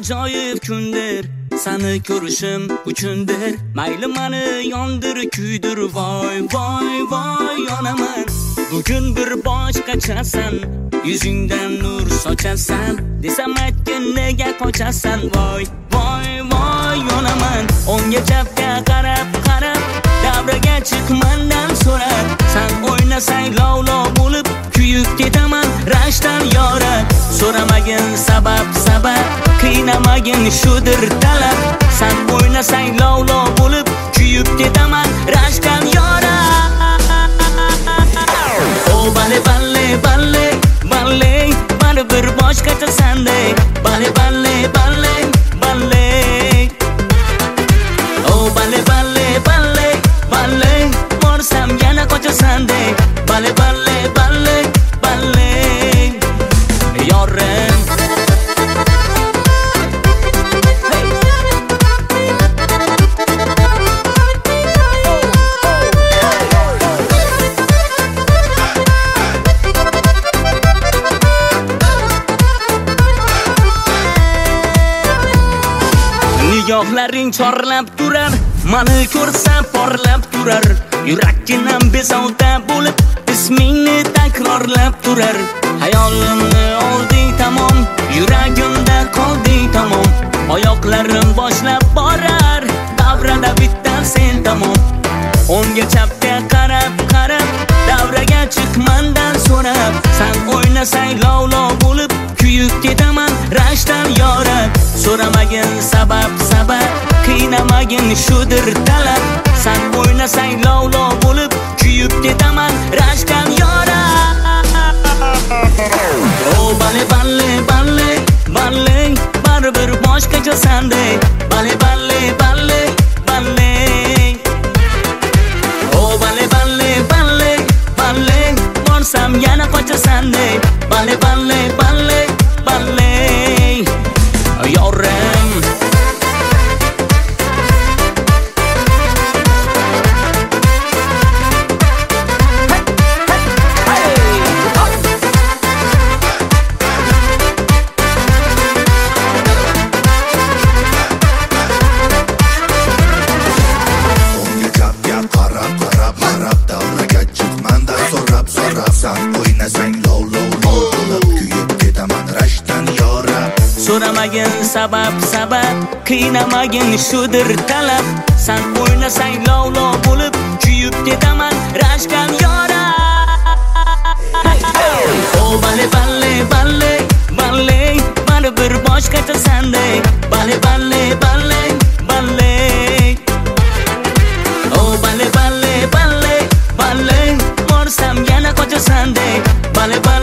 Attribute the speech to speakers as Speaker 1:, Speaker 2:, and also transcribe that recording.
Speaker 1: ajoyib kundir, seni ko'rishim uchundir. Mayli meni yondir, kuydir, voy voy voy yonaman. Bugun bir boshqachasan, yuzingdan nur sochasan. Desam aytgin nega qochasan, voy voy voy yonaman. O'ngga chapga qarab qarab, davraga chiq mendan so'rab. Sen o'ynasang lov-lov bo'lib, kuyib ketaman rashdan yora. So'ramagin sabab, qiynamagin shudir talab. Sen o'ynasang lov-lov bo'lib, kuyib ketaman rashdan yora. Oh balle balle balle balle, baribir boshqacha sendek. Balle balle balle balle. Oh balle balle balle balle, borsam yana qochasan-dek. Balle balle balle balle yorim. Nigohlaring chorlab turar, meni ko'rsa porlab turar. Yurakkinam bezovta bo'lib, ismingni takrorlab turar. Hayolimni olding tamom, yuragimda qolding tamom. Oyoqlarim boshlab borar, davrada bitta sen tamom. O'ngga chapga qarab qarab, davraga chiq mendan so'rab. Sen o'ynasang lov-lov bo'lib, kuyib ketaman rashdan yora. So'ramagin sabab, qiynamagin shudir talab. Sen o'ynasang lov-lov bo'lib, kuyib ketaman rashdan yora. Oh balle balle balle balle, baribir boshqacha sendek. Balle balle balle balle. Oh balle balle balle balle, borsam yana qochasan-dek. Balle balle balle balle yorim. So'ramagin sabab, qiynamagin shudir talab. Sen o'ynasang lov-lov bo'lib, kuyib ketaman rashdan yora. Oh balle balle balle balle, baribir boshqacha sendek. Balle balle balle balle. Oh balle balle balle balle, borsam yana qochasan-dek. Balle balle